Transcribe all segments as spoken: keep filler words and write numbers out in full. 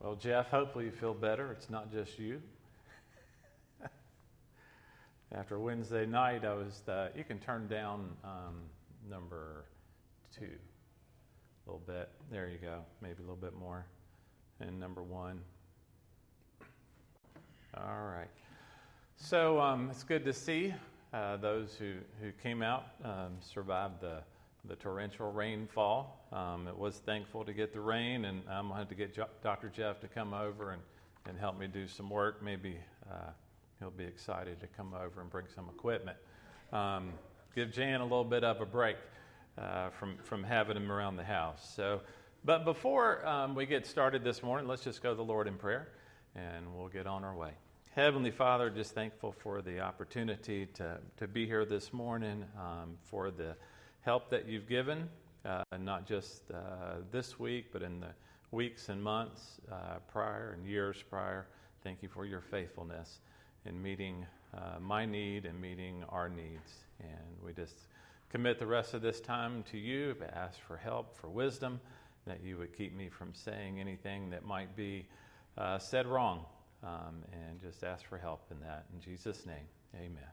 Well, Jeff, hopefully you feel better. It's not just you. After Wednesday night, I was, uh, you can turn down um, number two a little bit. There you go. Maybe a little bit more. And number one. All right. So um, it's good to see uh, those who, who came out, um, survived the, the torrential rainfall. Um, it was thankful to get the rain, and I um, wanted to get jo- Doctor Jeff to come over and, and help me do some work. Maybe uh, he'll be excited to come over and bring some equipment. Um, give Jan a little bit of a break uh, from, from having him around the house. So, but before um, we get started this morning, let's just go to the Lord in prayer, and we'll get on our way. Heavenly Father, just thankful for the opportunity to, to be here this morning, um, for the help that you've given, uh, not just uh, this week, but in the weeks and months uh, prior and years prior. Thank you for your faithfulness in meeting uh, my need and meeting our needs. And we just commit the rest of this time to you, ask for help, for wisdom, that you would keep me from saying anything that might be uh, said wrong. Um, and just ask for help in that. In Jesus' name, amen.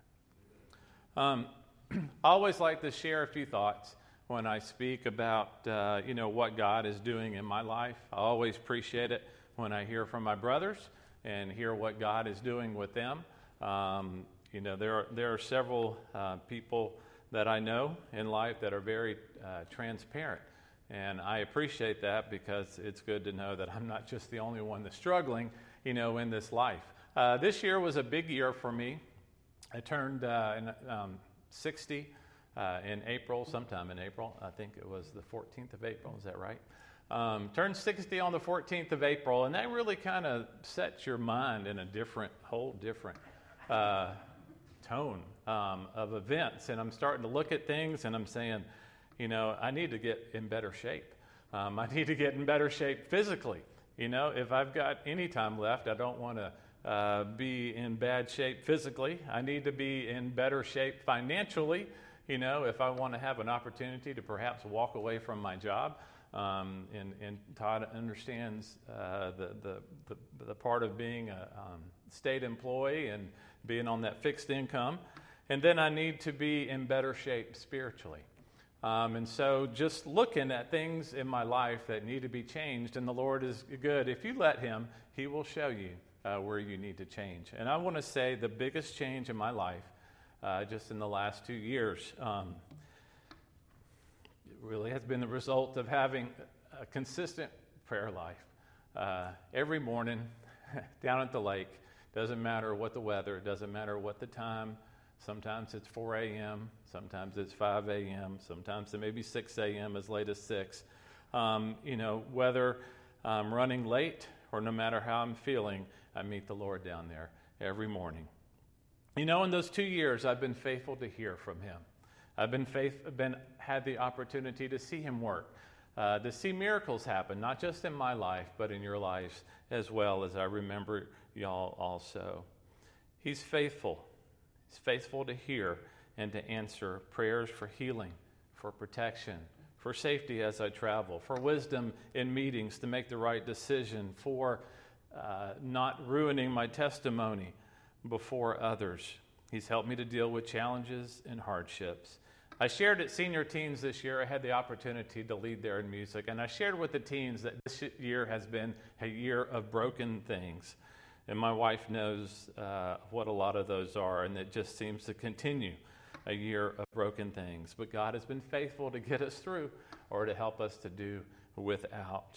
Um, I always like to share a few thoughts when I speak about, uh, you know, what God is doing in my life. I always appreciate it when I hear from my brothers and hear what God is doing with them. Um, you know, there are, there are several uh, people that I know in life that are very uh, transparent. And I appreciate that because it's good to know that I'm not just the only one that's struggling, you know, in this life. Uh, this year was a big year for me. I turned uh, in, um, sixty uh, in April, sometime in April. I think it was the fourteenth of April. Is that right? Um, turned sixty on the fourteenth of April, and that really kind of sets your mind in a different, whole different uh, tone um, of events. And I'm starting to look at things, and I'm saying, you know, I need to get in better shape. Um, I need to get in better shape physically. You know, if I've got any time left, I don't want to uh, be in bad shape physically. I need to be in better shape financially, you know, if I want to have an opportunity to perhaps walk away from my job. Um, and, and Todd understands uh, the, the, the, the part of being a um, state employee and being on that fixed income. And then I need to be in better shape spiritually. Um, and so just looking at things in my life that need to be changed, and the Lord is good. If you let Him, He will show you uh, where you need to change. And I want to say the biggest change in my life, uh, just in the last two years, um, it really has been the result of having a consistent prayer life. Uh, every morning down at the lake, doesn't matter what the weather, doesn't matter what the time. Sometimes it's four a.m., sometimes it's five a.m., sometimes it may be six a.m., as late as six. Um, you know, whether I'm running late or no matter how I'm feeling, I meet the Lord down there every morning. You know, in those two years, I've been faithful to hear from Him. I've been faith, been had the opportunity to see Him work, uh, to see miracles happen, not just in my life, but in your lives as well, as I remember y'all also. He's faithful. He's faithful to hear and to answer prayers for healing, for protection, for safety as I travel, for wisdom in meetings to make the right decision, for uh, not ruining my testimony before others. He's helped me to deal with challenges and hardships. I shared at Senior Teens this year. I had the opportunity to lead there in music, and I shared with the teens that this year has been a year of broken things. And my wife knows uh, what a lot of those are, and it just seems to continue a year of broken things. But God has been faithful to get us through or to help us to do without.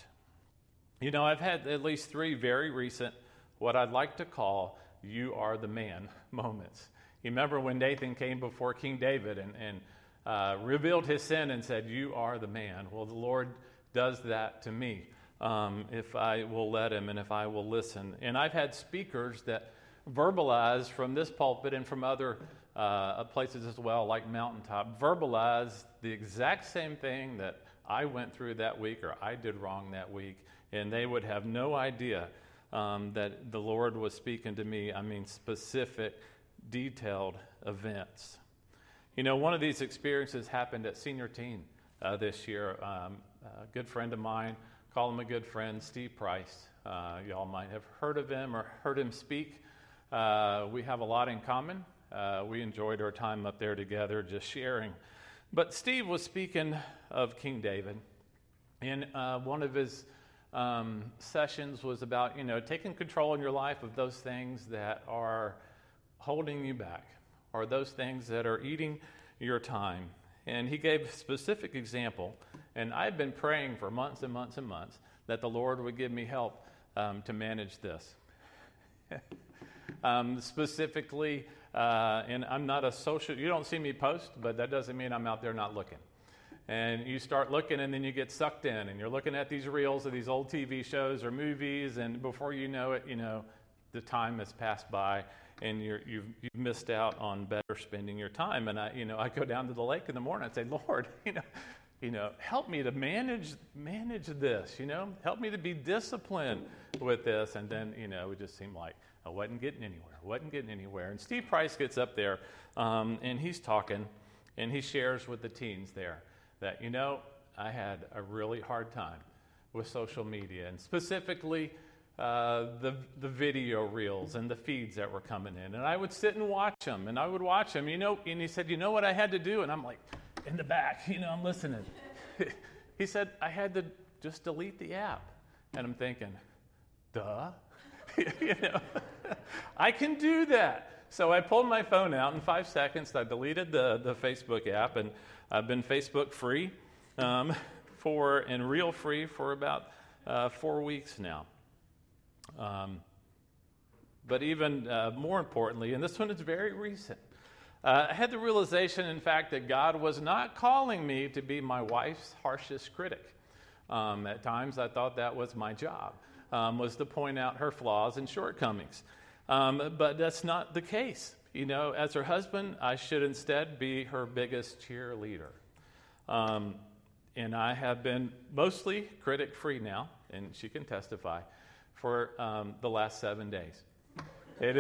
You know, I've had at least three very recent, what I'd like to call you are the man moments. You remember when Nathan came before King David and, and uh, revealed his sin and said, you are the man. Well, the Lord does that to me. Um, if I will let Him and if I will listen. And I've had speakers that verbalize from this pulpit and from other uh, places as well, like Mountaintop, verbalize the exact same thing that I went through that week or I did wrong that week, and they would have no idea um, that the Lord was speaking to me. I mean, specific, detailed events. You know, one of these experiences happened at Senior Teen uh, this year. Um, a good friend of mine call him a good friend, Steve Price. Uh, y'all might have heard of him or heard him speak. Uh, we have a lot in common. Uh, we enjoyed our time up there together just sharing. But Steve was speaking of King David. And uh, one of his um, sessions was about, you know, taking control in your life of those things that are holding you back, or those things that are eating your time. And he gave a specific example. And I've been praying for months and months and months that the Lord would give me help um, to manage this. um, specifically, uh, and I'm not a social, you don't see me post, but that doesn't mean I'm out there not looking. And you start looking, and then you get sucked in, and you're looking at these reels of these old T V shows or movies, and before you know it, you know, the time has passed by, and you're, you've, you've missed out on better spending your time. And I, you know, I go down to the lake in the morning and say, Lord, you know, you know, help me to manage manage this. You know, help me to be disciplined with this. And then, you know, it just seemed like I wasn't getting anywhere. wasn't getting anywhere. And Steve Price gets up there, um, and he's talking, and he shares with the teens there that, you know, I had a really hard time with social media, and specifically uh, the the video reels and the feeds that were coming in. And I would sit and watch them, and I would watch them, you know, and he said, you know what I had to do? And I'm like, in the back, you know, I'm listening. He said, I had to just delete the app. And I'm thinking, duh, you know, I can do that. So I pulled my phone out in five seconds. I deleted the, the Facebook app, and I've been Facebook free um, for and real free for about uh, four weeks now. Um, but even uh, more importantly, and this one is very recent, uh, I had the realization, in fact, that God was not calling me to be my wife's harshest critic. Um, at times, I thought that was my job, um, was to point out her flaws and shortcomings. Um, but that's not the case. You know, as her husband, I should instead be her biggest cheerleader. Um, and I have been mostly critic-free now, and she can testify, for um, the last seven days. It,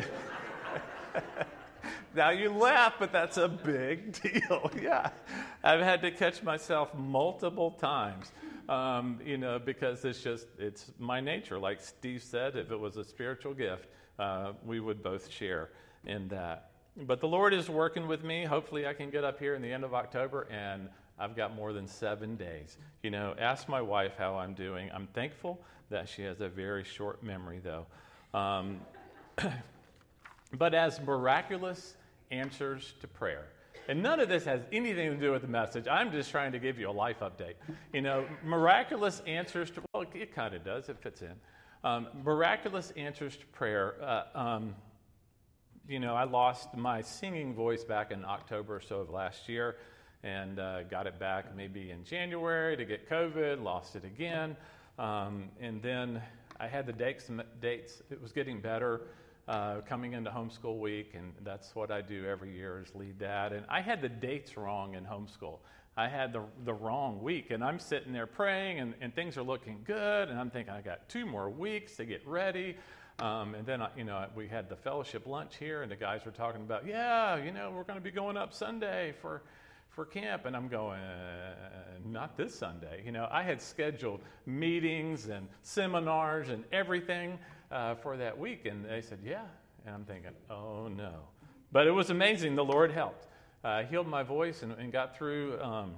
now you laugh, but that's a big deal. Yeah, I've had to catch myself multiple times, um, you know, because it's just, it's my nature. Like Steve said, if it was a spiritual gift, uh, we would both share in that. But the Lord is working with me. Hopefully I can get up here in the end of October, and I've got more than seven days. You know, ask my wife how I'm doing. I'm thankful that she has a very short memory, though. Um, but as miraculous answers to prayer, and none of this has anything to do with the message. I'm just trying to give you a life update. You know, miraculous answers to, well, it kind of does. It fits in. Um, miraculous answers to prayer. Uh, um, you know, I lost my singing voice back in October or so of last year, and uh, got it back maybe in January to get COVID, lost it again. Um, and then I had the dates, dates. It was getting better uh, coming into homeschool week, and that's what I do every year is lead that. And I had the dates wrong in homeschool. I had the the wrong week, and I'm sitting there praying, and, and things are looking good, and I'm thinking I got two more weeks to get ready. Um, and then, you know, we had the fellowship lunch here, and the guys were talking about, yeah, you know, we're going to be going up Sunday for for camp. And I'm going, uh, not this Sunday. You know, I had scheduled meetings and seminars and everything uh, for that week. And they said, yeah. And I'm thinking, oh, no. But it was amazing. The Lord helped. Uh, healed my voice and, and got through, um,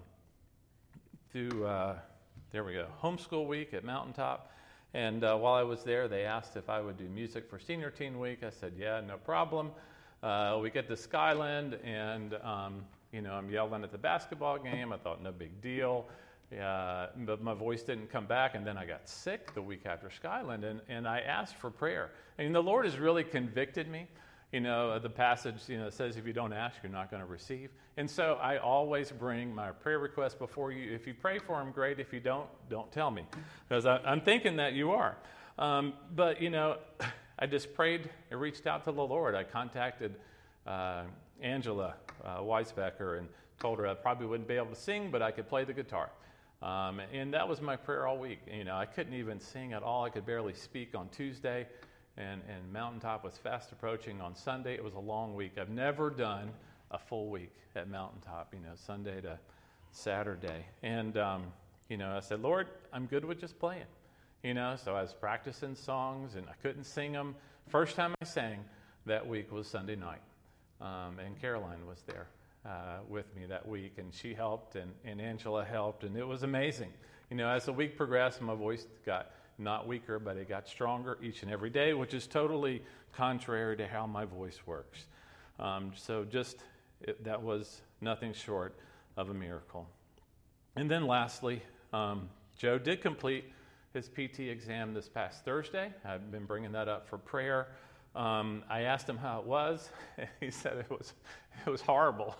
through uh, there we go, homeschool week at Mountaintop. And uh, while I was there, they asked if I would do music for Senior Teen Week. I said, yeah, no problem. Uh, we get to Skyland, and, um, you know, I'm yelling at the basketball game. I thought, no big deal. Uh, but my voice didn't come back, and then I got sick the week after Skyland, and, and I asked for prayer. And the Lord has really convicted me. You know, the passage, you know, says if you don't ask, you're not going to receive. And so I always bring my prayer requests before you. If you pray for them, great. If you don't, don't tell me, because I'm thinking that you are. Um, but, you know, I just prayed. I reached out to the Lord. I contacted uh, Angela uh, Weisbecker and told her I probably wouldn't be able to sing, but I could play the guitar. Um, and that was my prayer all week. You know, I couldn't even sing at all. I could barely speak on Tuesday. And, and Mountaintop was fast approaching on Sunday. It was a long week. I've never done a full week at Mountaintop, you know, Sunday to Saturday. And, um, you know, I said, Lord, I'm good with just playing. you know, so I was practicing songs, and I couldn't sing them. First time I sang that week was Sunday night, um, and Caroline was there uh, with me that week, and she helped, and, and Angela helped, and it was amazing. You know, as the week progressed, my voice got not weaker, but it got stronger each and every day, which is totally contrary to how my voice works. Um, so just, it, that was nothing short of a miracle. And then lastly, um, Joe did complete his P T exam this past Thursday. I've been bringing that up for prayer. Um, I asked him how it was. He said it was it was horrible.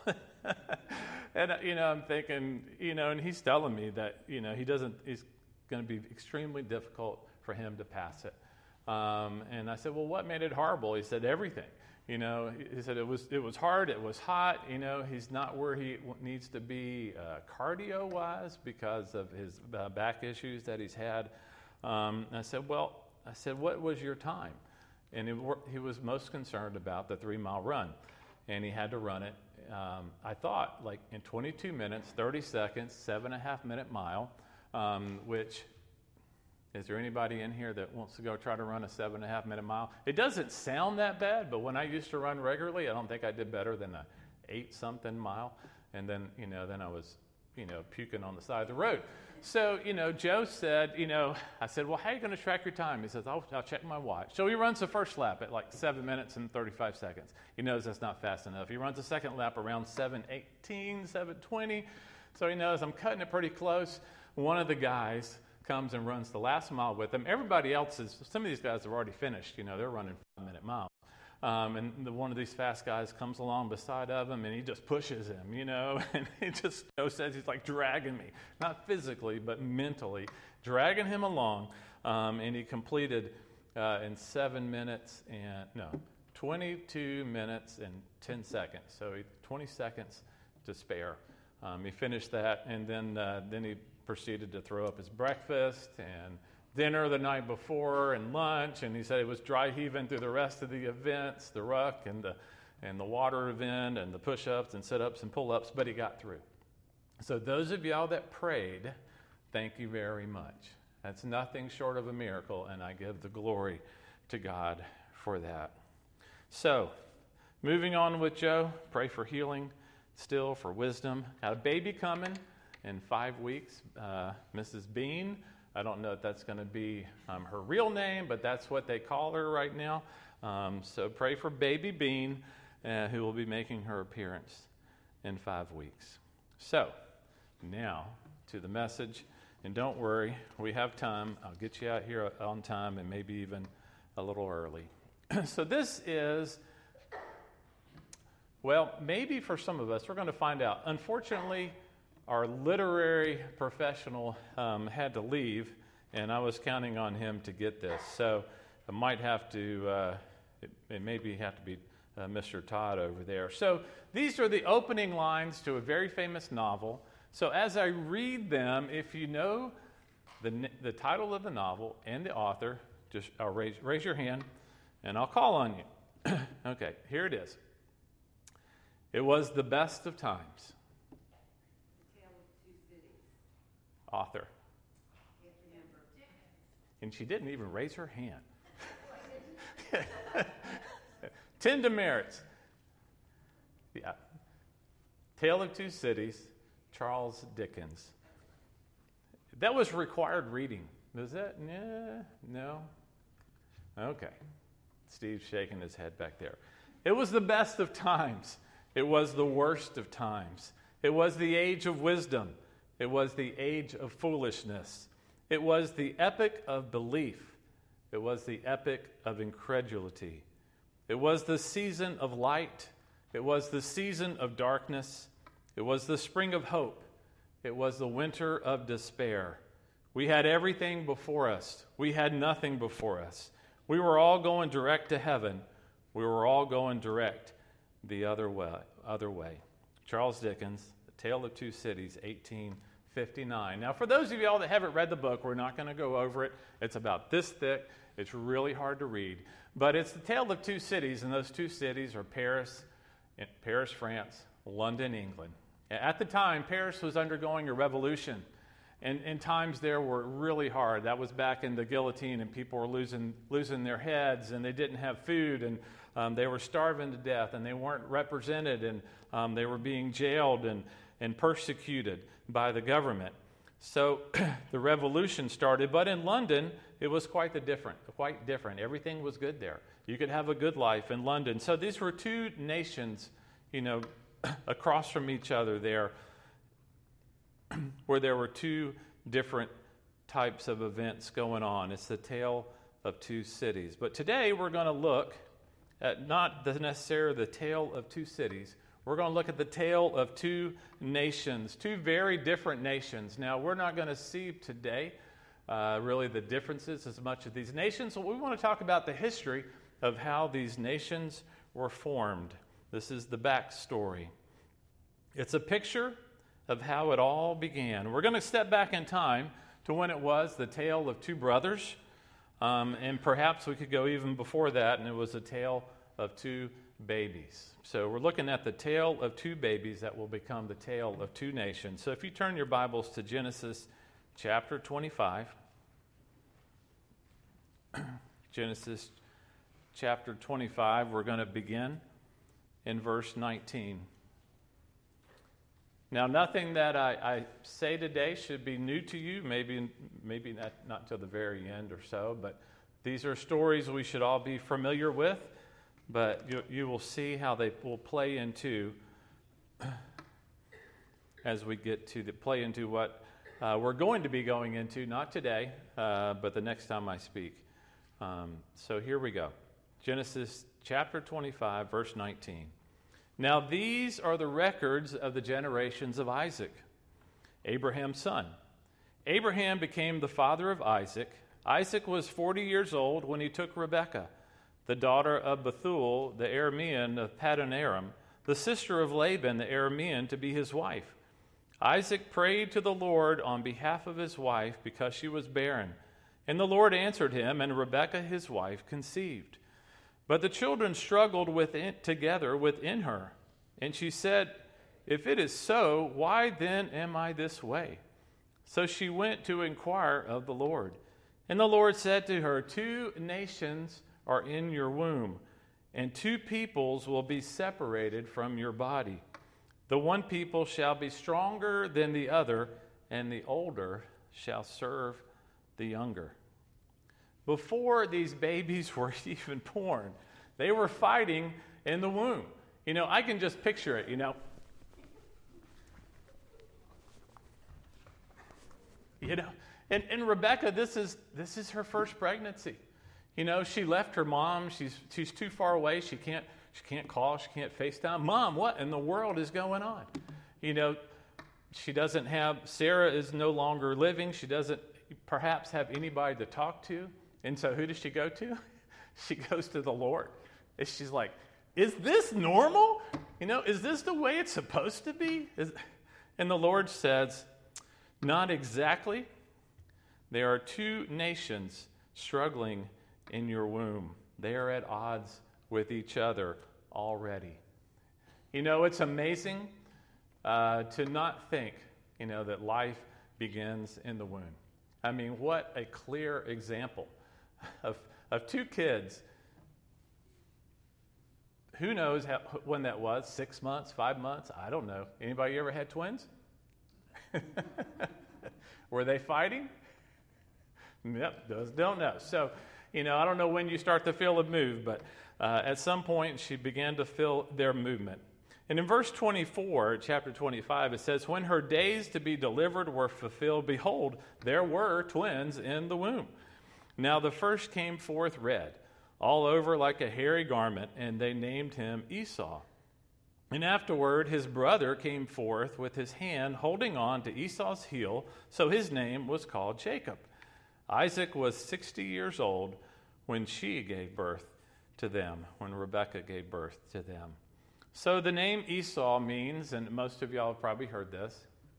And, you know, I'm thinking, you know, and he's telling me that, you know, he doesn't, it's going to be extremely difficult for him to pass it. Um, and I said, well, what made it horrible? He said, everything. You know, he said it was it was hard, it was hot. You know, he's not where he needs to be uh, cardio-wise because of his uh, back issues that he's had. Um, and I said, well, I said, what was your time? And he, he was most concerned about the three-mile run, and he had to run it. Um, I thought like in twenty-two minutes, thirty seconds, seven and a half minute mile, um, which. Is there anybody in here that wants to go try to run a seven and a half minute mile? It doesn't sound that bad, but when I used to run regularly, I don't think I did better than a eight something mile. And then, you know, then I was, you know, puking on the side of the road. So, you know, Joe said, you know, I said, well, how are you going to track your time? He says, I'll, I'll check my watch. So he runs the first lap at like seven minutes and thirty-five seconds. He knows that's not fast enough. He runs the second lap around seven eighteen, seven twenty. So he knows I'm cutting it pretty close. One of the guys comes and runs the last mile with him. Everybody else is, some of these guys have already finished, you know, they're running five-minute miles. Um, and the, one of these fast guys comes along beside of him, and he just pushes him, you know, and he just Joe says he's like dragging me, not physically, but mentally, dragging him along, um, and he completed uh, in seven minutes and, no, twenty-two minutes and ten seconds, so he, twenty seconds to spare. Um, he finished that, and then uh, then he proceeded to throw up his breakfast and dinner the night before and lunch, and he said it was dry heaving through the rest of the events, the ruck and the and the water event and the push-ups and sit-ups and pull-ups, but he got through. So those of y'all that prayed, thank you very much. That's nothing short of a miracle, and I give the glory to God for that. So, moving on with Joe, pray for healing, still for wisdom. Got a baby coming in five weeks, uh, Missus Bean. I don't know if that's going to be um, her real name, but that's what they call her right now. Um, so pray for baby Bean, uh, who will be making her appearance in five weeks. So now to the message, and don't worry, we have time. I'll get you out here on time and maybe even a little early. So this is, well, maybe for some of us, we're going to find out. Unfortunately, our literary professional um, had to leave, and I was counting on him to get this. So I might have to, uh, it, it maybe have to be uh, Mister Todd over there. So these are the opening lines to a very famous novel. So as I read them, if you know the, the title of the novel and the author, just uh, raise, raise your hand, and I'll call on you. Okay, here it is. It was the best of times. Author. And she didn't even raise her hand. Ten demerits. Yeah. Tale of Two Cities, Charles Dickens. That was required reading. Was that? Yeah, no. Okay. Steve's shaking his head back there. It was the best of times. It was the worst of times. It was the age of wisdom. It was the age of foolishness. It was the epoch of belief. It was the epoch of incredulity. It was the season of light. It was the season of darkness. It was the spring of hope. It was the winter of despair. We had everything before us. We had nothing before us. We were all going direct to heaven. We were all going direct the other way. Other way. Charles Dickens, The Tale of Two Cities, eighteen fifty-nine. Now, for those of y'all that haven't read the book, we're not going to go over it. It's about this thick. It's really hard to read. But it's the tale of two cities, and those two cities are Paris, Paris, France, London, England. At the time, Paris was undergoing a revolution, And, and times there were really hard. That was back in the guillotine, and people were losing losing their heads, and they didn't have food, and um, they were starving to death, and they weren't represented, and um, they were being jailed and, and persecuted by the government. So the revolution started, but in London, it was quite the different, quite different. Everything was good there. You could have a good life in London. So these were two nations, you know, across from each other there, where there were two different types of events going on. It's the tale of two cities. But today we're going to look at not the necessarily the tale of two cities. We're going to look at the tale of two nations, two very different nations. Now, we're not going to see today uh, really the differences as much of these nations. So we want to talk about the history of how these nations were formed. This is the backstory. It's a picture of how it all began. We're going to step back in time to when it was the tale of two brothers, um, and perhaps we could go even before that, and it was a tale of two babies. So we're looking at the tale of two babies that will become the tale of two nations. So if you turn your Bibles to Genesis chapter twenty-five, Genesis chapter twenty-five, we're going to begin in verse nineteen. Now, nothing that I, I say today should be new to you, maybe maybe not, not till the very end or so, but these are stories we should all be familiar with, but you, you will see how they will play into, as we get to the play into what uh, we're going to be going into, not today, uh, but the next time I speak. Um, so here we go. Genesis chapter twenty-five, verse nineteen. Now these are the records of the generations of Isaac, Abraham's son. Abraham became the father of Isaac. Isaac was forty years old when he took Rebekah, the daughter of Bethuel, the Aramean of Paddan Aram, the sister of Laban, the Aramean, to be his wife. Isaac prayed to the Lord on behalf of his wife because she was barren. And the Lord answered him, and Rebekah his wife conceived. But the children struggled within, together within her. And she said, "If it is so, why then am I this way?" So she went to inquire of the Lord. And the Lord said to her, "Two nations are in your womb, and two peoples will be separated from your body. The one people shall be stronger than the other, and the older shall serve the younger." Before these babies were even born, they were fighting in the womb. You know, I can just picture it, you know. You know, and, and Rebekah, this is this is her first pregnancy. You know, she left her mom. She's she's too far away. She can't she can't call. She can't FaceTime. Mom, what in the world is going on? You know, she doesn't have, Sarah is no longer living. She doesn't perhaps have anybody to talk to. And so who does she go to? She goes to the Lord. And she's like, is this normal? You know, is this the way it's supposed to be? Is, and the Lord says, not exactly. There are two nations struggling in your womb. They are at odds with each other already. You know, it's amazing uh, to not think, you know, that life begins in the womb. I mean, what a clear example of, of two kids. Who knows how, when that was? Six months, five months? I don't know. Anybody ever had twins? Were they fighting? Yep, those don't know. So, you know, I don't know when you start to feel a move, but uh, at some point she began to feel their movement. And in verse twenty-four, chapter twenty-five, it says, when her days to be delivered were fulfilled, behold, there were twins in the womb. Now the first came forth red, all over like a hairy garment, and they named him Esau. And afterward his brother came forth with his hand holding on to Esau's heel, so his name was called Jacob. Isaac was sixty years old when she gave birth to them, when Rebekah gave birth to them. So the name Esau means, and most of y'all have probably heard this,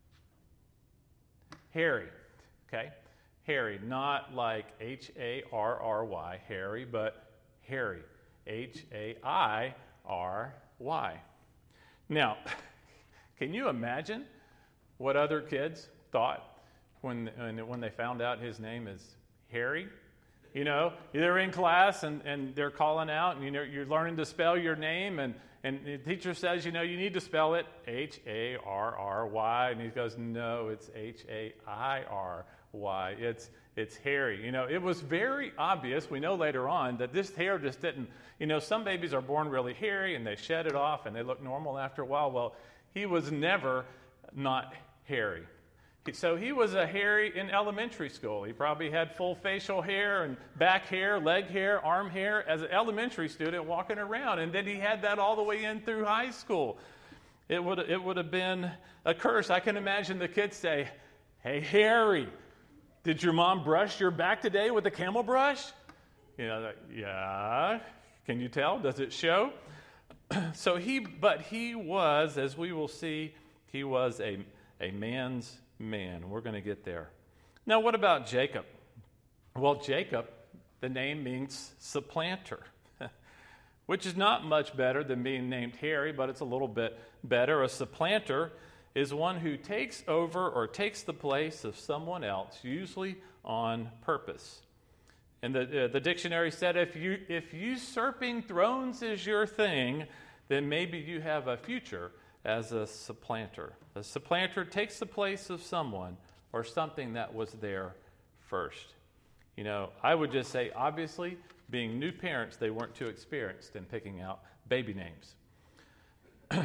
hairy, okay? Hairy, not like H A R R Y, hairy, but hairy, H A I R Y. Now, can you imagine what other kids thought when, when, when they found out his name is Harry? You know, they're in class and, and they're calling out, and you know, you're learning to spell your name, and, and the teacher says, you know, you need to spell it H A R R Y, and he goes, no, it's H A I R Y. It's it's Harry. You know, it was very obvious. We know later on that this hair just didn't, you know, some babies are born really hairy and they shed it off and they look normal after a while. Well, he was never not hairy. So he was a hairy in elementary school. He probably had full facial hair and back hair, leg hair, arm hair as an elementary student walking around. And then he had that all the way in through high school. It would, it would have been a curse. I can imagine the kids say, hey, Harry, did your mom brush your back today with a camel brush? You know, like, yeah. Can you tell? Does it show? So he, but he was, as we will see, he was a, a man's man. We're going to get there. Now, what about Jacob? Well, Jacob, the name means supplanter, which is not much better than being named Harry, but it's a little bit better. A supplanter is one who takes over or takes the place of someone else, usually on purpose. And the, uh, the dictionary said if you if usurping thrones is your thing, then maybe you have a future as a supplanter. A supplanter takes the place of someone or something that was there first. You know, I would just say, obviously, being new parents, they weren't too experienced in picking out baby names.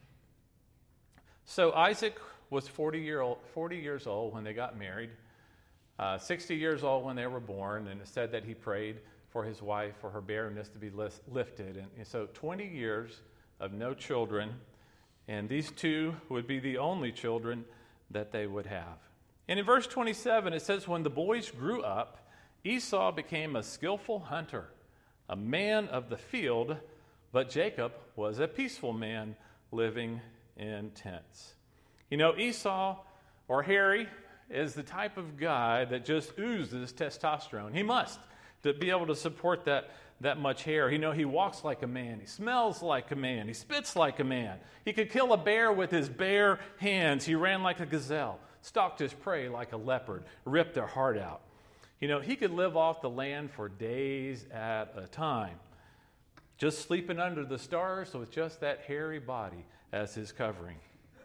So Isaac was forty, year old, forty years old when they got married, uh, sixty years old when they were born, and it said that he prayed for his wife, for her barrenness to be lifted. And, and so twenty years of no children, and these two would be the only children that they would have. And in verse twenty-seven, it says, when the boys grew up, Esau became a skillful hunter, a man of the field, but Jacob was a peaceful man living in tents. You know, Esau, or Harry, is the type of guy that just oozes testosterone. He must, to be able to support that, that much hair. You know, he walks like a man. He smells like a man. He spits like a man. He could kill a bear with his bare hands. He ran like a gazelle, stalked his prey like a leopard, ripped their heart out. You know, he could live off the land for days at a time, just sleeping under the stars with just that hairy body as his covering.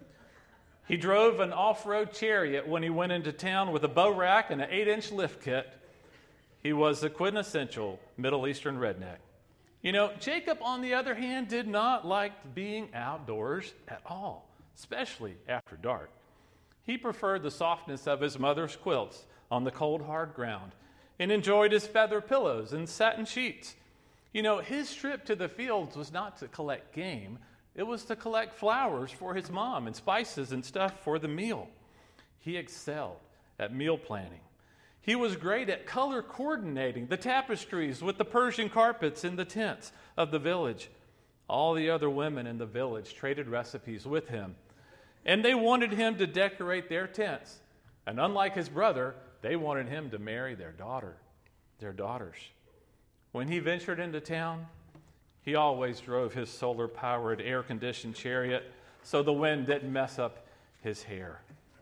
He drove an off-road chariot when he went into town with a bow rack and an eight-inch lift kit. He was the quintessential Middle Eastern redneck. You know, Jacob, on the other hand, did not like being outdoors at all, especially after dark. He preferred the softness of his mother's quilts on the cold, hard ground and enjoyed his feather pillows and satin sheets. You know, his trip to the fields was not to collect game. It was to collect flowers for his mom and spices and stuff for the meal. He excelled at meal planning. He was great at color coordinating the tapestries with the Persian carpets in the tents of the village. All the other women in the village traded recipes with him, and they wanted him to decorate their tents. And unlike his brother, they wanted him to marry their daughter, their daughters. When he ventured into town, he always drove his solar-powered, air-conditioned chariot so the wind didn't mess up his hair.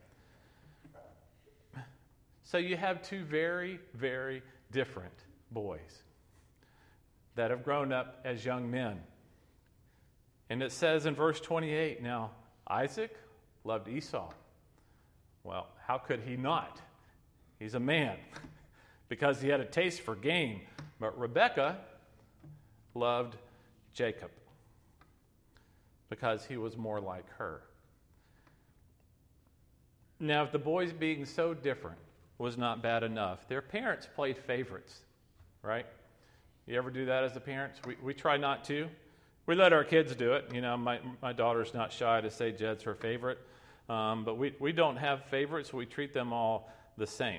So you have two very, very different boys that have grown up as young men. And it says in verse twenty-eight, now Isaac loved Esau. Well, how could he not? He's a man because he had a taste for game. But Rebekah loved Jacob because he was more like her. Now, if the boys being so different was not bad enough, their parents played favorites, right? You ever do that as a parents? We we try not to. We let our kids do it. You know, my my daughter's not shy to say Jed's her favorite, um, but we, we don't have favorites. We treat them all the same.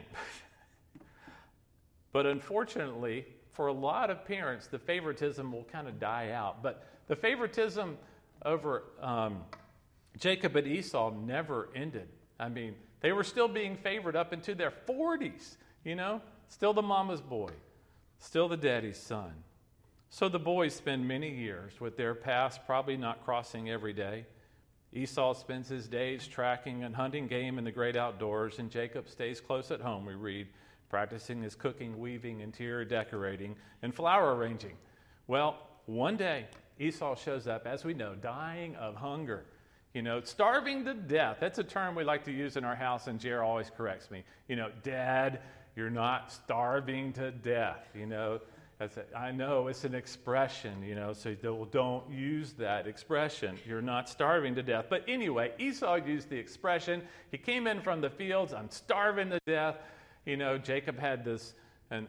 But unfortunately, for a lot of parents, the favoritism will kind of die out. But the favoritism over um, Jacob and Esau never ended. I mean, they were still being favored up into their forties, you know, still the mama's boy, still the daddy's son. So the boys spend many years with their past probably not crossing every day, Esau spends his days tracking and hunting game in the great outdoors, and Jacob stays close at home, we read, practicing his cooking, weaving, interior decorating, and flower arranging. Well, one day, Esau shows up, as we know, dying of hunger. You know, starving to death. That's a term we like to use in our house, and Jer always corrects me. You know, Dad, you're not starving to death. You know, that's a, I know it's an expression, you know, so don't, don't use that expression. You're not starving to death. But anyway, Esau used the expression. He came in from the fields, I'm starving to death. You know, Jacob had this, and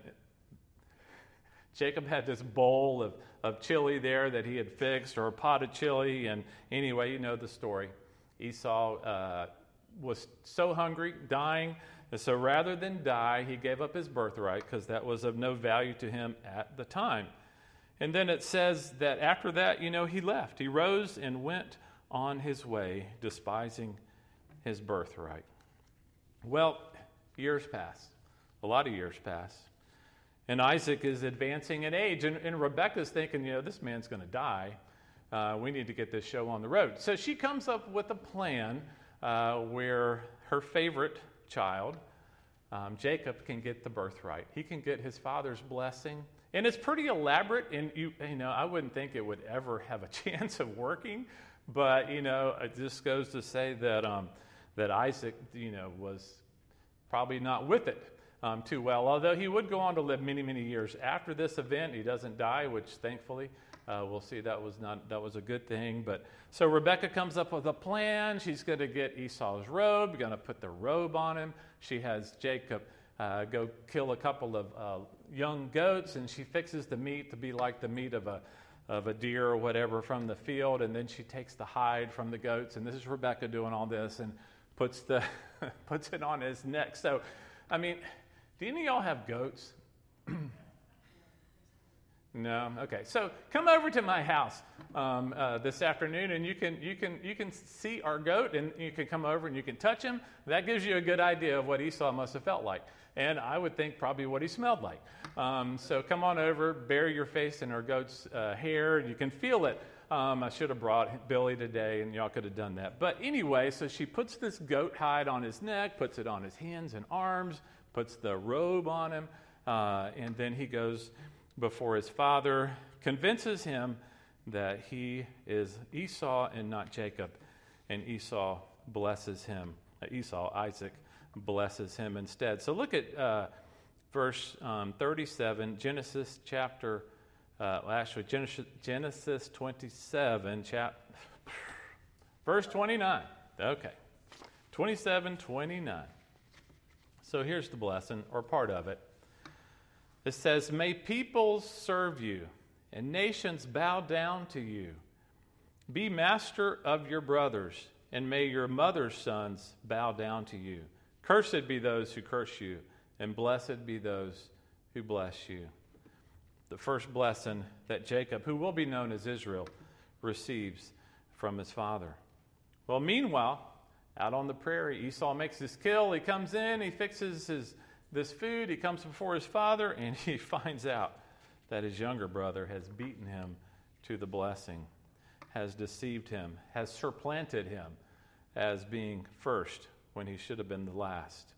Jacob had this bowl of, of chili there that he had fixed, or a pot of chili, and anyway, you know the story. Esau uh, was so hungry, dying, and so rather than die, he gave up his birthright because that was of no value to him at the time. And then it says that after that, you know, he left. He rose and went on his way, despising his birthright. Well, years pass. A lot of years pass. And Isaac is advancing in age, and, and Rebekah's thinking, you know, this man's going to die. Uh, we need to get this show on the road. So she comes up with a plan uh, where her favorite child, um, Jacob, can get the birthright. He can get his father's blessing. And it's pretty elaborate, and you, you know, I wouldn't think it would ever have a chance of working, but, you know, it just goes to say that, um, that Isaac, you know, was probably not with it. Um, too well, although he would go on to live many, many years after this event. He doesn't die, which thankfully uh, we'll see that was not that was a good thing. But so Rebekah comes up with a plan. She's going to get Esau's robe, going to put the robe on him. She has Jacob uh, go kill a couple of uh, young goats, and she fixes the meat to be like the meat of a of a deer or whatever from the field, and then she takes the hide from the goats, and this is Rebekah doing all this and puts the puts it on his neck. So, I mean. Do any of y'all have goats? No? Okay. So come over to my house um, uh, this afternoon, and you can you can you can see our goat, and you can come over and you can touch him. That gives you a good idea of what Esau must have felt like, and I would think probably what he smelled like. Um, so come on over, bury your face in our goat's uh, hair. You can feel it. Um, I should have brought Billy today, and y'all could have done that. But anyway, so she puts this goat hide on his neck, puts it on his hands and arms, puts the robe on him, uh, and then he goes before his father, convinces him that he is Esau and not Jacob, and Esau blesses him. Uh, Esau, Isaac, blesses him instead. So look at uh, verse um, thirty-seven, Genesis chapter, uh, well, actually Genesis, Genesis twenty-seven, chap, verse twenty-nine. Okay, twenty-seven, twenty-nine. So here's the blessing, or part of it. It says, may peoples serve you, and nations bow down to you. Be master of your brothers, and may your mother's sons bow down to you. Cursed be those who curse you, and blessed be those who bless you. The first blessing that Jacob, who will be known as Israel, receives from his father. Well, meanwhile, out on the prairie, Esau makes his kill. He comes in, he fixes his this food. He comes before his father, and he finds out that his younger brother has beaten him to the blessing, has deceived him, has supplanted him as being first when he should have been the last.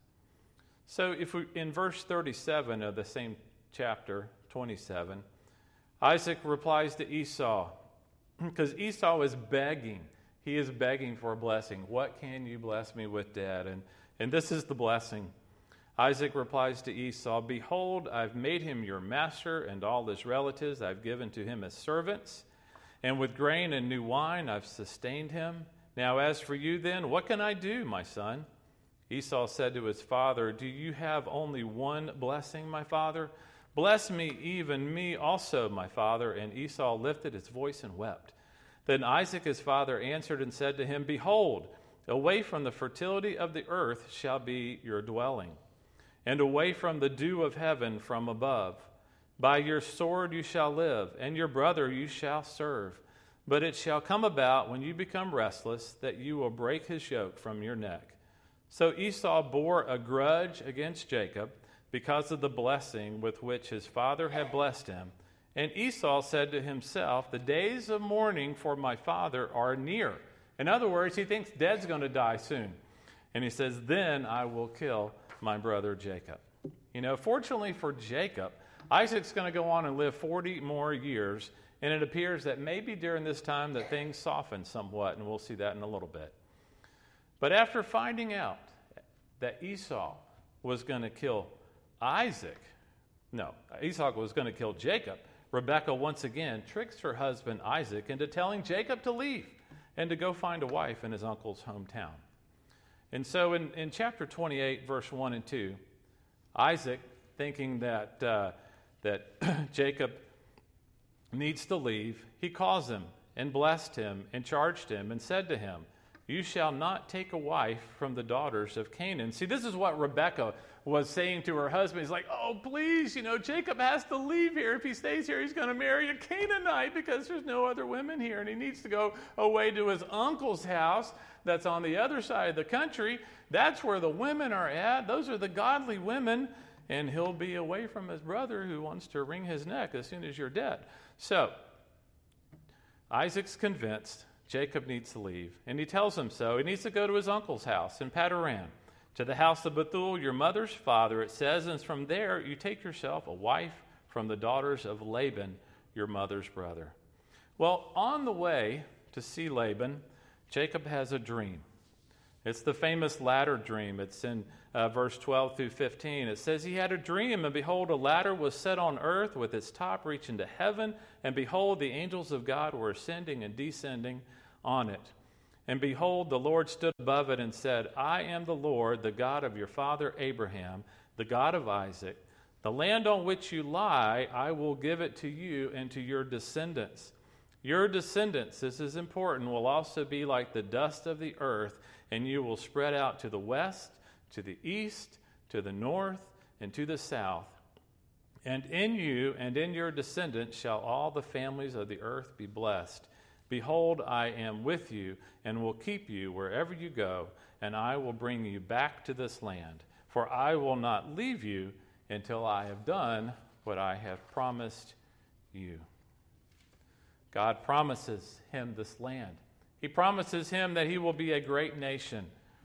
So if we, in verse thirty-seven of the same chapter, twenty-seven, Isaac replies to Esau, because Esau is begging. He is begging for a blessing. What can you bless me with, Dad? And, and this is the blessing. Isaac replies to Esau, behold, I've made him your master, and all his relatives I've given to him as servants. And with grain and new wine I've sustained him. Now as for you then, what can I do, my son? Esau said to his father, do you have only one blessing, my father? Bless me, even me also, my father. And Esau lifted his voice and wept. Then Isaac his father answered and said to him, behold, away from the fertility of the earth shall be your dwelling, and away from the dew of heaven from above. By your sword you shall live, and your brother you shall serve. But it shall come about when you become restless that you will break his yoke from your neck. So Esau bore a grudge against Jacob because of the blessing with which his father had blessed him. And Esau said to himself, the days of mourning for my father are near, In other words, he thinks Dad's going to die soon. And he says, then I will kill my brother Jacob. You know, fortunately for Jacob, Isaac's going to go on and live forty more years, and it appears that maybe during this time that things soften somewhat, and we'll see that in a little bit. But after finding out that Esau was going to kill Isaac, no, Esau was going to kill Jacob, Rebekah once again tricks her husband Isaac into telling Jacob to leave and to go find a wife in his uncle's hometown. And so in, in chapter twenty-eight, verse one and two, Isaac, thinking that, uh, that Jacob needs to leave, he calls him and blessed him and charged him and said to him, you shall not take a wife from the daughters of Canaan. See, this is what Rebekah was saying to her husband. He's like, oh, please, you know, Jacob has to leave here. If he stays here, he's going to marry a Canaanite because there's no other women here. And he needs to go away to his uncle's house that's on the other side of the country. That's where the women are at. Those are the godly women. And he'll be away from his brother who wants to wring his neck as soon as you're dead. So Isaac's convinced Jacob needs to leave, and he tells him so. He needs to go to his uncle's house in Padan, to the house of Bethuel, your mother's father, it says, and from there you take yourself a wife from the daughters of Laban, your mother's brother. Well, on the way to see Laban, Jacob has a dream. It's the famous ladder dream. It's in uh, verse twelve through fifteen. It says, he had a dream, and behold, a ladder was set on earth with its top reaching to heaven, and behold, the angels of God were ascending and descending on it. And behold, the Lord stood above it and said, I am the Lord, the God of your father Abraham, the God of Isaac. The land on which you lie, I will give it to you and to your descendants. Your descendants, this is important, will also be like the dust of the earth, and you will spread out to the west, to the east, to the north, and to the south. And in you and in your descendants shall all the families of the earth be blessed. Behold, I am with you and will keep you wherever you go, and I will bring you back to this land. For I will not leave you until I have done what I have promised you. God promises him this land. He promises him that he will be a great nation.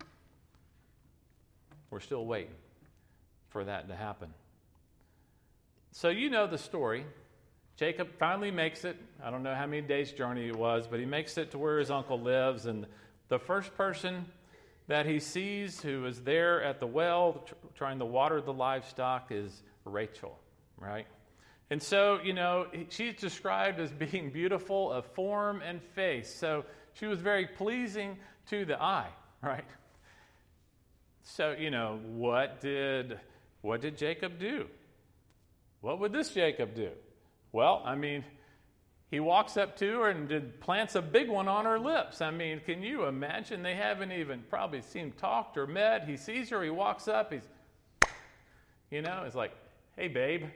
We're still waiting for that to happen. So you know the story. Jacob finally makes it. I don't know how many days' journey it was, but he makes it to where his uncle lives. And the first person that he sees who is there at the well tr- trying to water the livestock is Rachel, right? And so, you know, she's described as being beautiful of form and face. So she was very pleasing to the eye, right? So, you know, what did what did Jacob do? What would this Jacob do? Well, I mean, he walks up to her and did, plants a big one on her lips. I mean, can you imagine? They haven't even probably seen, talked or met. He sees her, he walks up, he's, you know, it's like, hey, babe,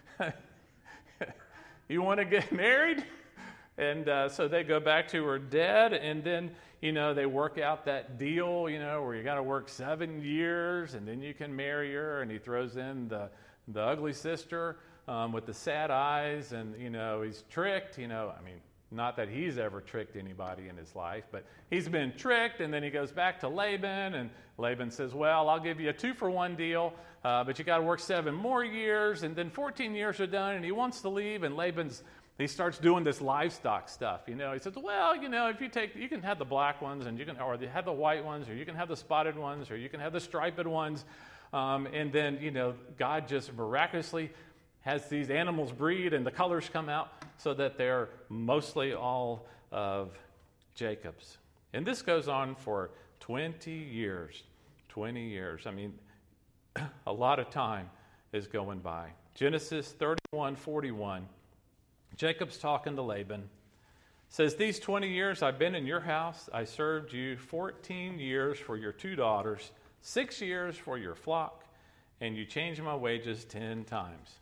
you want to get married? And uh, so they go back to her dad, and then, you know, they work out that deal, you know, where you got to work seven years, and then you can marry her, and he throws in the, the ugly sister, Um, with the sad eyes, and, you know, he's tricked, you know, I mean, not that he's ever tricked anybody in his life, but he's been tricked, and then he goes back to Laban, and Laban says, well, I'll give you a two-for-one deal, uh, but you got to work seven more years, and then fourteen years are done, and he wants to leave, and Laban's, he starts doing this livestock stuff, you know, he says, well, you know, if you take, you can have the black ones, and you can, or you have the white ones, or you can have the spotted ones, or you can have the striped ones, um, and then, you know, God just miraculously has these animals breed and the colors come out so that they're mostly all of Jacob's. And this goes on for twenty years. twenty years. I mean, a lot of time is going by. Genesis thirty-one forty-one. Jacob's talking to Laban. Says, these twenty years I've been in your house. I served you fourteen years for your two daughters, six years for your flock, and you changed my wages ten times.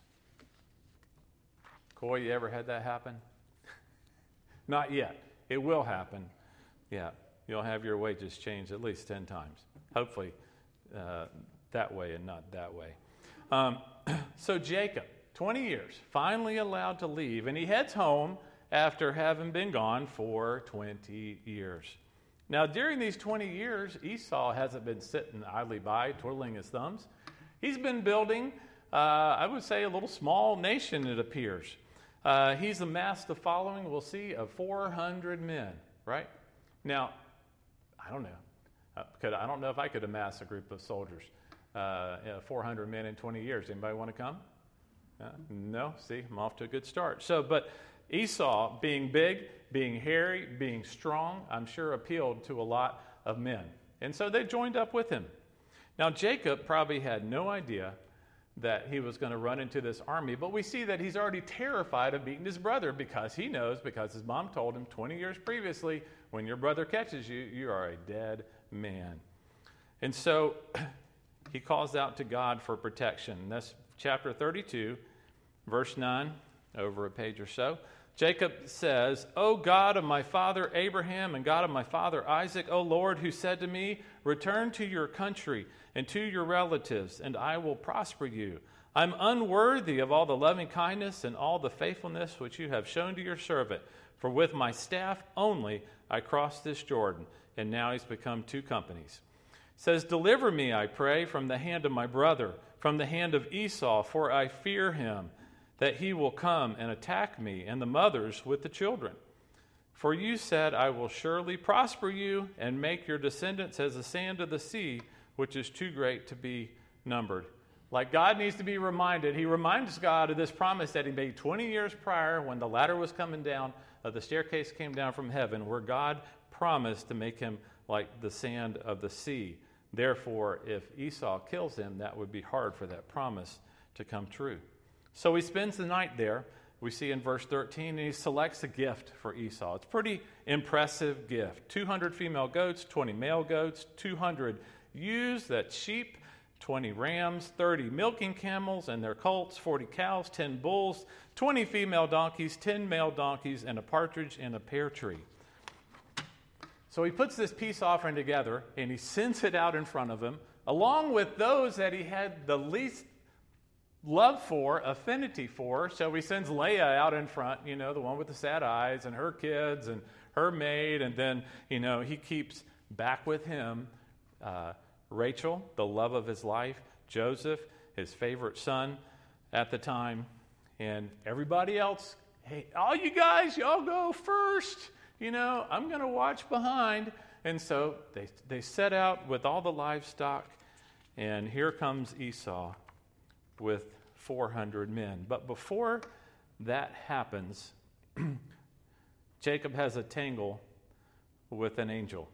Coy, you ever had that happen? Not yet. It will happen. Yeah, you'll have your wages changed at least ten times. Hopefully uh, that way and not that way. Um, so Jacob, twenty years, finally allowed to leave, and he heads home after having been gone for twenty years. Now, during these twenty years, Esau hasn't been sitting idly by, twiddling his thumbs. He's been building, uh, I would say, a little small nation, it appears. Uh, he's amassed a following, we'll see, of four hundred men, right? Now, I don't know. Uh, could, I don't know if I could amass a group of soldiers, uh, four hundred men in twenty years. Anybody want to come? Uh, no? See, I'm off to a good start. So, but Esau, being big, being hairy, being strong, I'm sure appealed to a lot of men. And so they joined up with him. Now, Jacob probably had no idea that he was going to run into this army, but we see that he's already terrified of beating his brother because he knows, because his mom told him twenty years previously, when your brother catches you, you are a dead man. And so he calls out to God for protection. And that's chapter thirty-two, verse nine, over a page or so. Jacob says, O God of my father Abraham and God of my father Isaac, O Lord, who said to me, return to your country and to your relatives, and I will prosper you. I'm unworthy of all the loving kindness and all the faithfulness which you have shown to your servant. For with my staff only I crossed this Jordan. And now he's become two companies. It says, deliver me, I pray, from the hand of my brother, from the hand of Esau, for I fear him, that he will come and attack me and the mothers with the children. For you said, I will surely prosper you and make your descendants as the sand of the sea, which is too great to be numbered. Like God needs to be reminded. He reminds God of this promise that he made twenty years prior when the ladder was coming down, uh, the staircase came down from heaven, where God promised to make him like the sand of the sea. Therefore, if Esau kills him, that would be hard for that promise to come true. So he spends the night there. We see in verse thirteen, and he selects a gift for Esau. It's a pretty impressive gift. two hundred female goats, twenty male goats, two hundred ewes, that's sheep, twenty rams, thirty milking camels and their colts, forty cows, ten bulls, twenty female donkeys, ten male donkeys, and a partridge in a pear tree. So he puts this peace offering together, and he sends it out in front of him, along with those that he had the least love for, affinity for. So he sends Leah out in front, you know, the one with the sad eyes, and her kids and her maid. And then, you know, he keeps back with him uh, Rachel, the love of his life, Joseph, his favorite son at the time, and everybody else. Hey, all you guys, y'all go first. You know, I'm going to watch behind. And so they, they set out with all the livestock, and here comes Esau with four hundred men. But before that happens, Jacob has a tangle with an angel.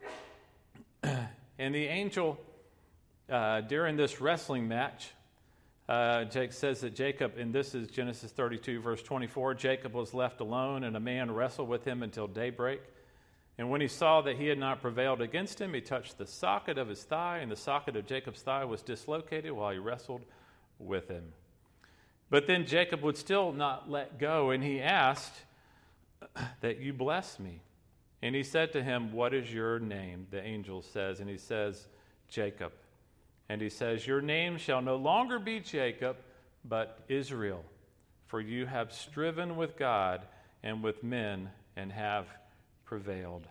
And the angel, uh, during this wrestling match, uh, Jake says that Jacob, and this is Genesis thirty-two, verse twenty-four, Jacob was left alone, and a man wrestled with him until daybreak. And when he saw that he had not prevailed against him, he touched the socket of his thigh, and the socket of Jacob's thigh was dislocated while he wrestled with him. But then Jacob would still not let go, and he asked that you bless me. And he said to him, what is your name? The angel says, and he says, Jacob. And he says, your name shall no longer be Jacob, but Israel, for you have striven with God and with men and have prevailed.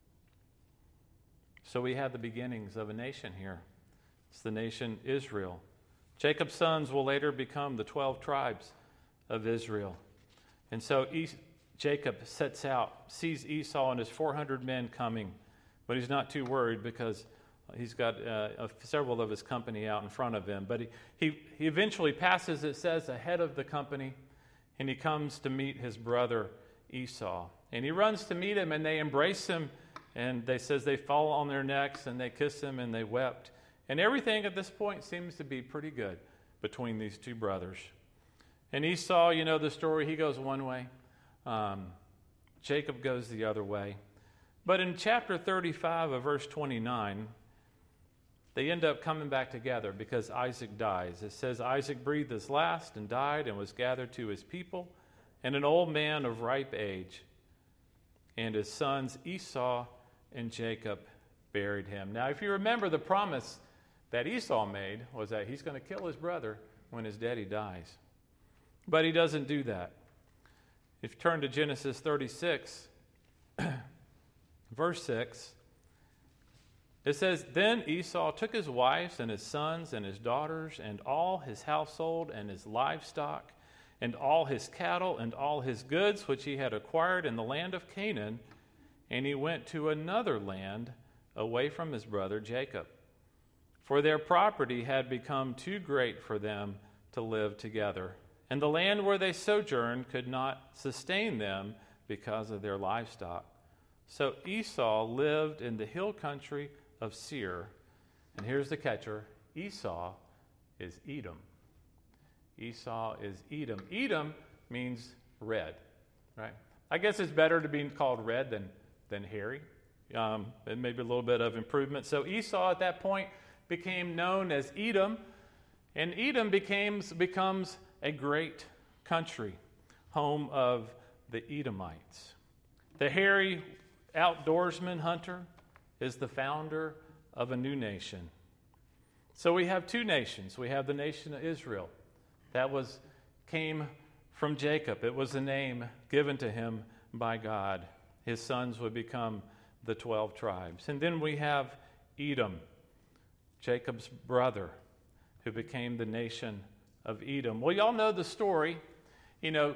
So we have the beginnings of a nation here. It's the nation Israel. Jacob's sons will later become the twelve tribes of Israel. And so es- Jacob sets out, sees Esau and his four hundred men coming, but he's not too worried because he's got uh, several of his company out in front of him. But he, he, he eventually passes, it says, ahead of the company, and he comes to meet his brother Esau. And he runs to meet him, and they embrace him, and they says they fall on their necks, and they kiss him, and they wept. And everything at this point seems to be pretty good between these two brothers. And Esau, you know the story, he goes one way. Um, Jacob goes the other way. But in chapter thirty-five of verse twenty-nine, they end up coming back together because Isaac dies. It says, Isaac breathed his last and died and was gathered to his people, and an old man of ripe age. And his sons Esau and Jacob buried him. Now, if you remember, the promise that Esau made was that he's going to kill his brother when his daddy dies. But he doesn't do that. If you turn to Genesis thirty-six, verse six, It says, Then Esau took his wives and his sons and his daughters and all his household and his livestock and all his cattle and all his goods which he had acquired in the land of Canaan, and he went to another land away from his brother Jacob. For their property had become too great for them to live together, and the land where they sojourned could not sustain them because of their livestock. So Esau lived in the hill country of Seir. And here's the catcher. Esau is Edom. Esau is Edom. Edom means red, right? I guess it's better to be called red than, than hairy. Um, and maybe a little bit of improvement. So Esau at that point became known as Edom. And Edom becomes, becomes a great country, home of the Edomites. The hairy outdoorsman hunter is the founder of a new nation. So we have two nations. We have the nation of Israel. That was came from Jacob. It was a name given to him by God. His sons would become the twelve tribes. And then we have Edom, Jacob's brother, who became the nation of Edom. Well, y'all know the story. You know,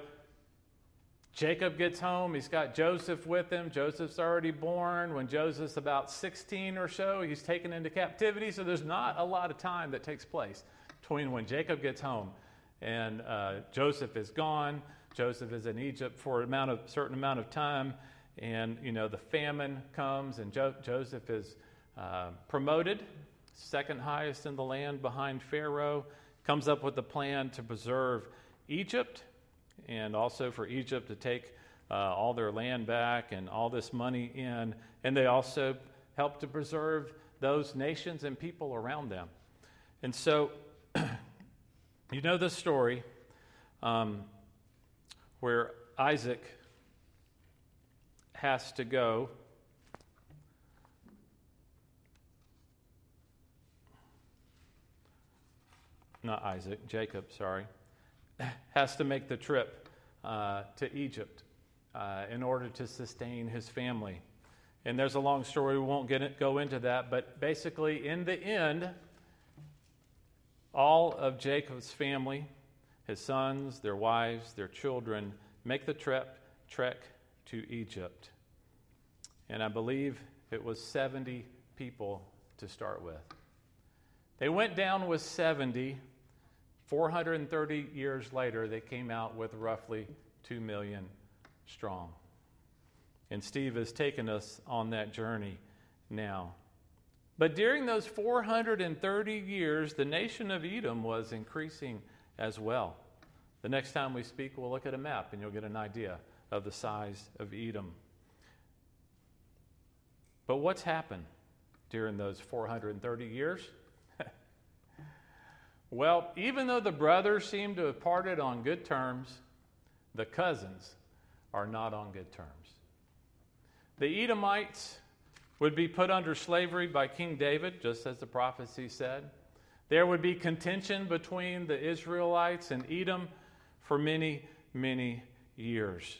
Jacob gets home. He's got Joseph with him. Joseph's already born. When Joseph's about sixteen or so, he's taken into captivity. So there's not a lot of time that takes place between when Jacob gets home and uh, Joseph is gone. Joseph is in Egypt for a amount of, certain amount of time. And, you know, the famine comes and jo- Joseph is uh, promoted, second highest in the land behind Pharaoh, comes up with a plan to preserve Egypt, and also for Egypt to take uh, all their land back and all this money in. And they also help to preserve those nations and people around them. And so, you know the story um, where Isaac has to go not Isaac, Jacob, sorry, has to make the trip uh, to Egypt uh, in order to sustain his family. And there's a long story, we won't get it, go into that, but basically in the end, all of Jacob's family, his sons, their wives, their children, make the trip, trek to Egypt. And I believe it was seventy people to start with. They went down with seventy. four hundred thirty years later, they came out with roughly two million strong. And Steve has taken us on that journey now. But during those four hundred thirty years, the nation of Edom was increasing as well. The next time we speak, we'll look at a map and you'll get an idea of the size of Edom. But what's happened during those four hundred thirty years? Well, even though the brothers seem to have parted on good terms, the cousins are not on good terms. The Edomites would be put under slavery by King David, just as the prophecy said. There would be contention between the Israelites and Edom for many, many years.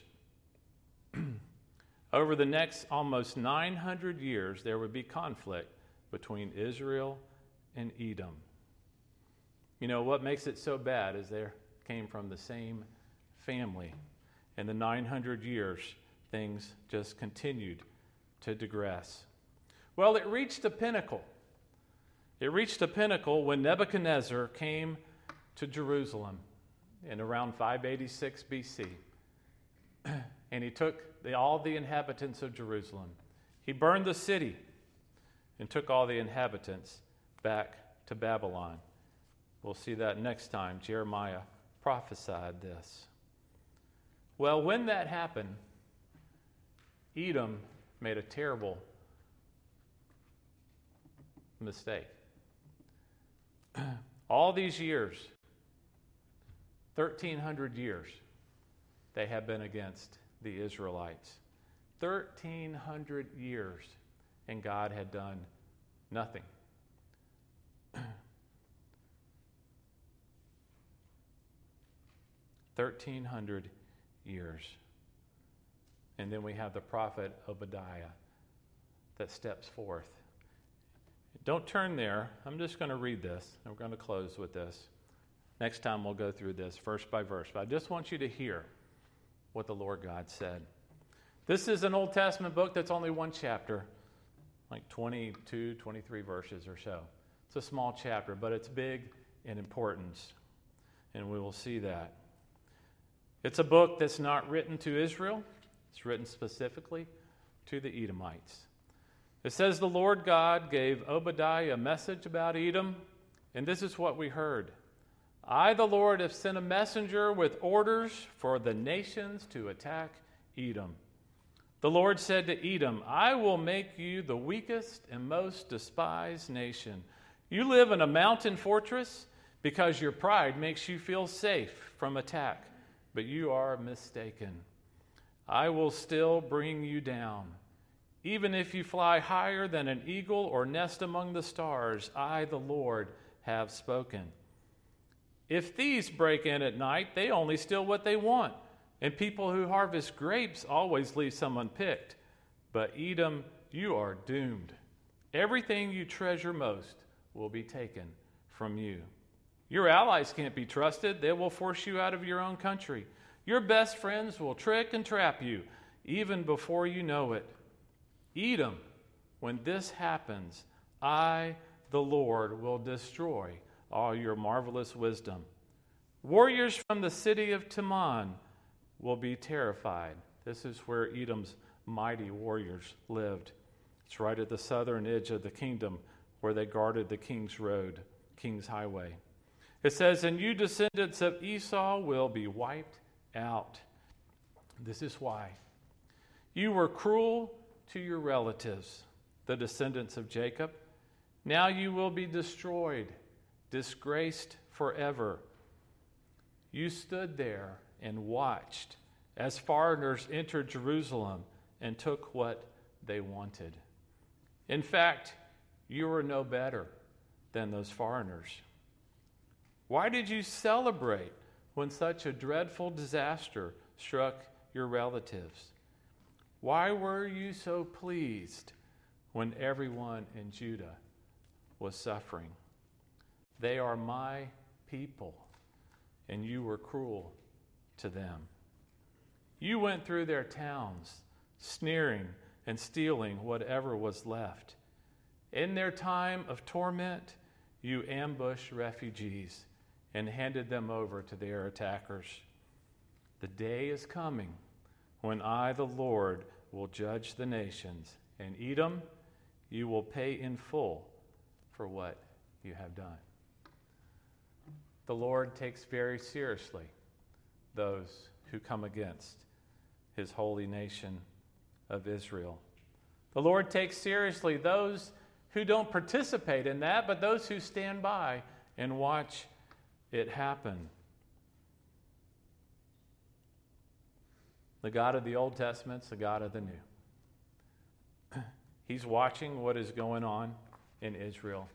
Over the next almost nine hundred years, there would be conflict between Israel and Edom. You know, what makes it so bad is they came from the same family. In the nine hundred years, things just continued to digress. Well, it reached a pinnacle. It reached a pinnacle when Nebuchadnezzar came to Jerusalem in around five eighty-six B C. And he took the, all the inhabitants of Jerusalem. He burned the city and took all the inhabitants back to Babylon. We'll see that next time. Jeremiah prophesied this. Well, when that happened, Edom made a terrible mistake. All these years, thirteen hundred years, they have been against the Israelites. thirteen hundred years, and God had done nothing. thirteen hundred years. And then we have the prophet Obadiah that steps forth Don't turn there. I'm just going to read this, and we're going to close with this. Next time we'll go through this verse by verse. But I just want you to hear what the Lord God said. This is an Old Testament book that's only one chapter, like twenty-two, twenty-three verses or so. It's a small chapter, but it's big in importance, and we will see that. It's a book that's not written to Israel. It's written specifically to the Edomites. It says the Lord God gave Obadiah a message about Edom, and this is what we heard. I, the Lord, have sent a messenger with orders for the nations to attack Edom. The Lord said to Edom, I will make you the weakest and most despised nation. You live in a mountain fortress because your pride makes you feel safe from attack, but you are mistaken. I will still bring you down. Even if you fly higher than an eagle or nest among the stars, I, the Lord, have spoken. If thieves break in at night, they only steal what they want, and people who harvest grapes always leave some unpicked. But Edom, you are doomed. Everything you treasure most will be taken from you. Your allies can't be trusted. They will force you out of your own country. Your best friends will trick and trap you, even before you know it. Edom, when this happens, I, the Lord, will destroy all your marvelous wisdom. Warriors from the city of Teman will be terrified. This is where Edom's mighty warriors lived. It's right at the southern edge of the kingdom where they guarded the king's road, king's highway. It says, and you descendants of Esau will be wiped out. This is why. You were cruel to your relatives, the descendants of Jacob. Now you will be destroyed, disgraced forever. You stood there and watched as foreigners entered Jerusalem and took what they wanted. In fact, you were no better than those foreigners. Why did you celebrate when such a dreadful disaster struck your relatives? Why were you so pleased when everyone in Judah was suffering? They are my people, and you were cruel to them. You went through their towns, sneering and stealing whatever was left. In their time of torment, you ambushed refugees and handed them over to their attackers. The day is coming when I, the Lord, will judge the nations, and Edom, you will pay in full for what you have done. The Lord takes very seriously those who come against his holy nation of Israel. The Lord takes seriously those who don't participate in that, but those who stand by and watch it happen. The God of the Old Testament's the God of the New. He's watching what is going on in Israel.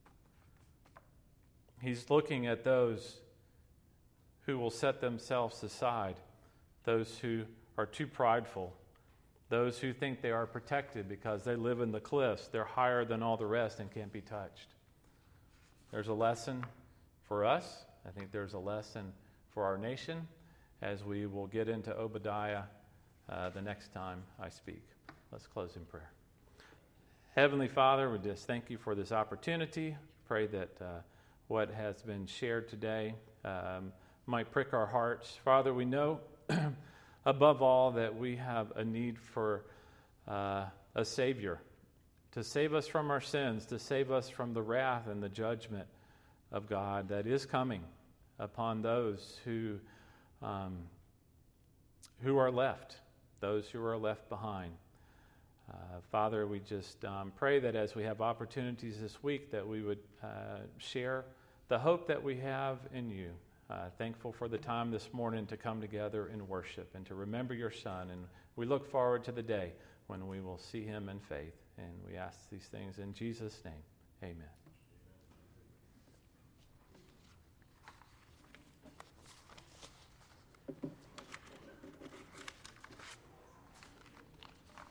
He's looking at those who will set themselves aside, those who are too prideful, those who think they are protected because they live in the cliffs. They're higher than all the rest and can't be touched. There's a lesson for us. I think there's a lesson for our nation as we will get into Obadiah uh, the next time I speak. Let's close in prayer. Heavenly Father, we just thank you for this opportunity. Pray that uh, what has been shared today um, might prick our hearts. Father, we know above all that we have a need for uh, a Savior to save us from our sins, to save us from the wrath and the judgment of God that is coming upon those who um, who are left, those who are left behind. Uh, Father, we just um, pray that as we have opportunities this week that we would uh, share the hope that we have in you. Uh, thankful for the time this morning to come together in worship and to remember your Son. And we look forward to the day when we will see him in faith. And we ask these things in Jesus' name. Amen.